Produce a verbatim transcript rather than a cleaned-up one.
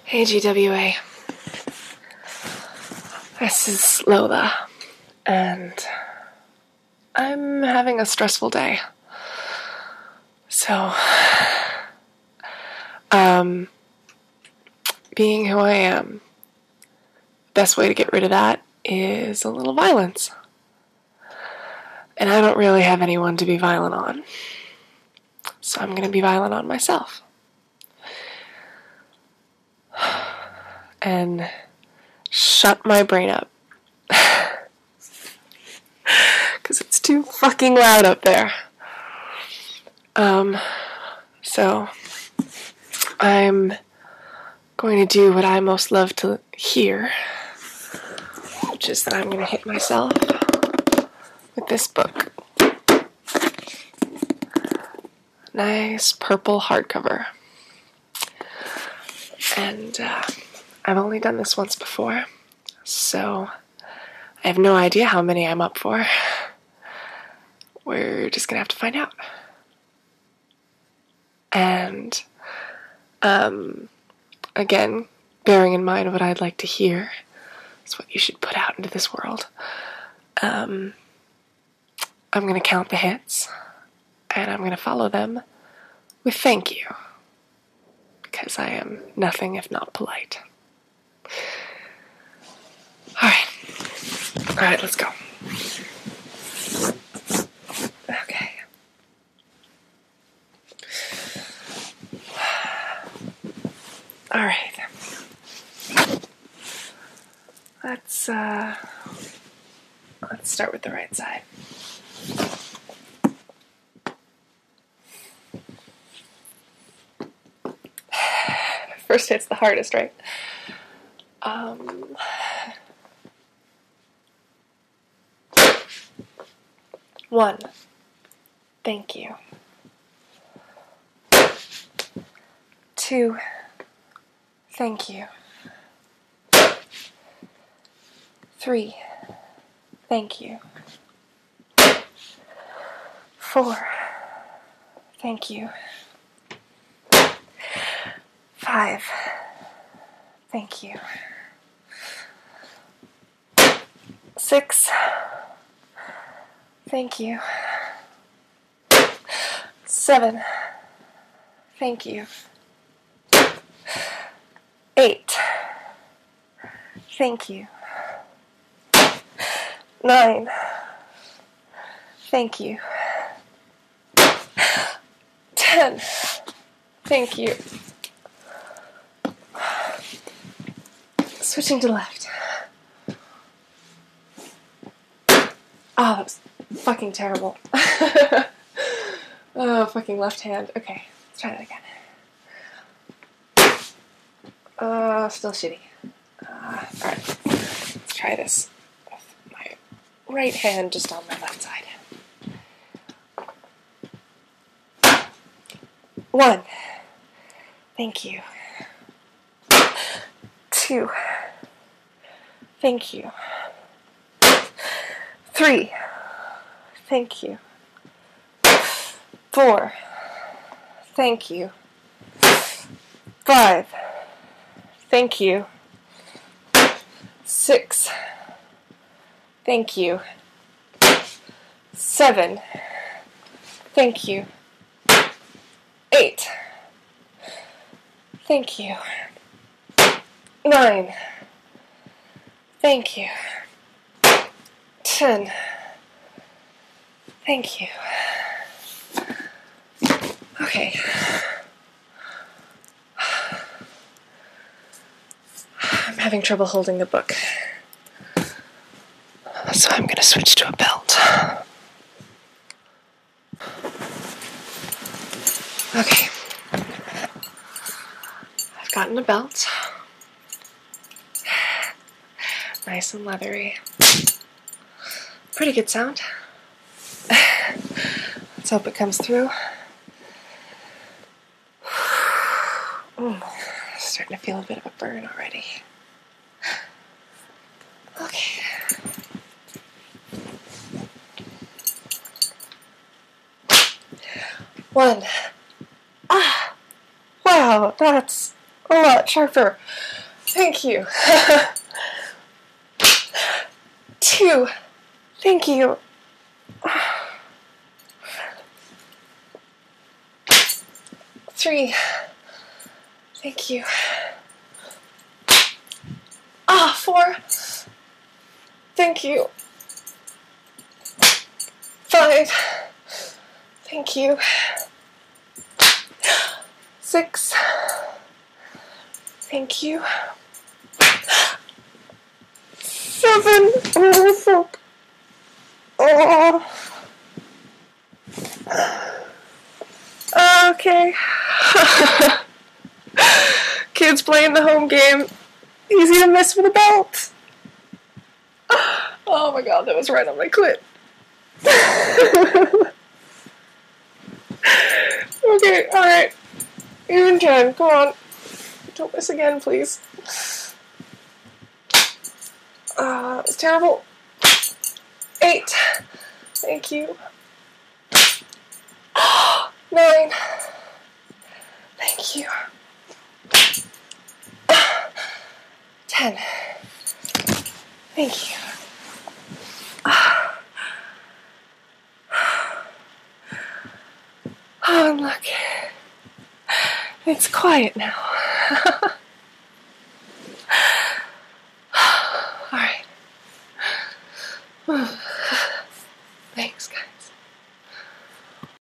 Hey G W A, this is Lola, and I'm having a stressful day. So, um, being who I am, best way to get rid of that is a little violence. And I don't really have anyone to be violent on, so I'm gonna be violent on myself. And shut my brain up. Because it's too fucking loud up there. Um, so, I'm going to do what I most love to hear, which is that I'm going to hit myself with this book. Nice purple hardcover. And, uh, I've only done this once before, so I have no idea how many I'm up for. We're just gonna have to find out. And, um, again, bearing in mind what I'd like to hear is what you should put out into this world. Um, I'm gonna count the hits, and I'm gonna follow them with thank you, because I am nothing if not polite. Alright. Alright, let's go. Okay. Alright. Let's, uh, let's start with the right side. First hit's the hardest, right? Um... One, thank you. Two, thank you. Three, thank you. Four, thank you. Five, thank you. Six, thank you. Seven, thank you. Eight, thank you. Nine, thank you. Ten, thank you. Switching to left. Oh, that was fucking terrible. Oh, fucking left hand. Okay, let's try that again. Uh, still shitty. Uh, alright, let's try this with my right hand just on my left side. One, thank you. Two, thank you. Three, thank you. Four, thank you. Five, thank you. Six, thank you. Seven, thank you. Eight, thank you. Nine, thank you. Ten, thank you. Okay. I'm having trouble holding the book, so I'm going to switch to a belt. Okay. I've gotten a belt. Nice and leathery. Pretty good sound. Let's hope it comes through. Mm, starting to feel a bit of a burn already. Okay. One. Ah! Wow, that's A lot sharper. Thank you. Two. Thank you. Three. Thank you. Ah, four. Thank you. Five. Thank you. Six. Thank you. Seven. Oh, fuck. Oh. Okay. Kids playing the home game. Easy to miss with a belt. Oh my god, that was right on my clit. Okay, alright. Even ten, come on. Don't miss again, please. Uh, that was terrible. Eight. Thank you. Nine. Thank you. Ten. Thank you. Oh, and look. It's quiet now. All right.